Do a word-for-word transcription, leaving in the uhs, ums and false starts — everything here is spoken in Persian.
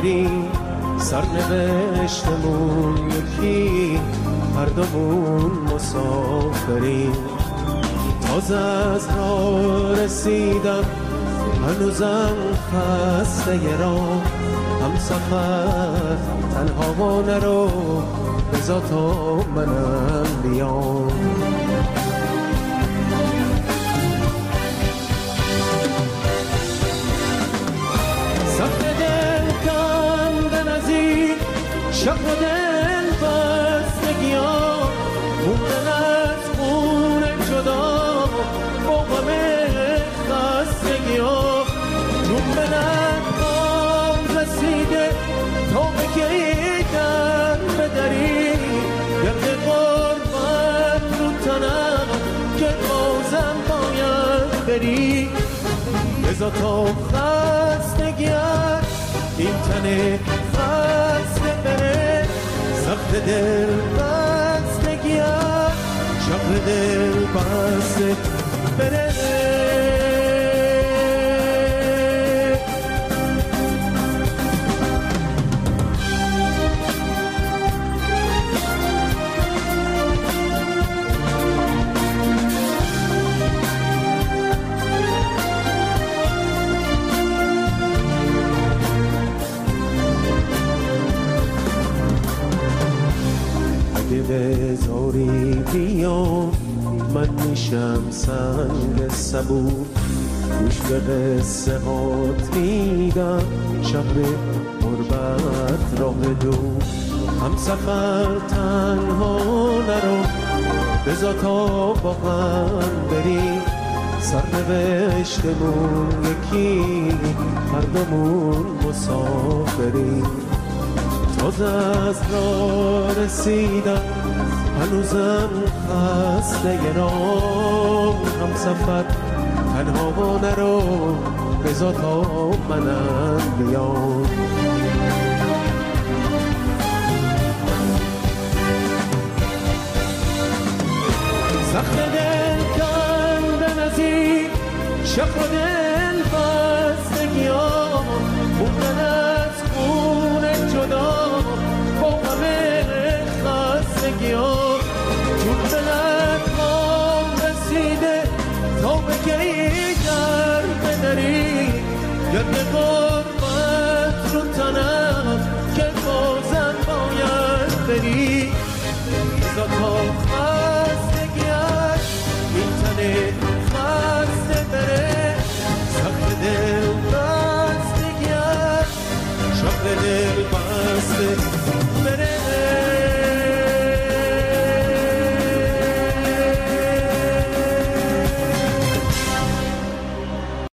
بریم، سرنوشتمون یکی، هر دومون مسافریم. تازه از راه رسیدم هنوزم خسته راه، هم سفر تنها نرو بذار تا منم بیام. سخت دل کندن از این شهر دل بستگی ها، موندن از خون جدا با غم خستگی ها. جون به نقام رسیده تا به کی در بدری، گرد قربت رو تنم که بازم باید بری. بذار تا خستگیت این تن خسته بره، سخت دل بستگیت شهر دل بسته بره. بذاری بیام من میشم سنگ صبور، گوش به قصه هات میدم شهر غربت راه دور. هم سفر تنها نرو بذار تا با هم بریم، سرنوشتمون یکی، هر دومون مسافریم. تازه از راه رسیدم هنوزم خسته راه، هم سفر تنها نرو بذار تا منم بیام. سخت دل کندن از این شهر دل بستگی ها، موندن از خون جدا با غم خستگی ها. جون به لقام رسیده تا به کی در بدری، گرد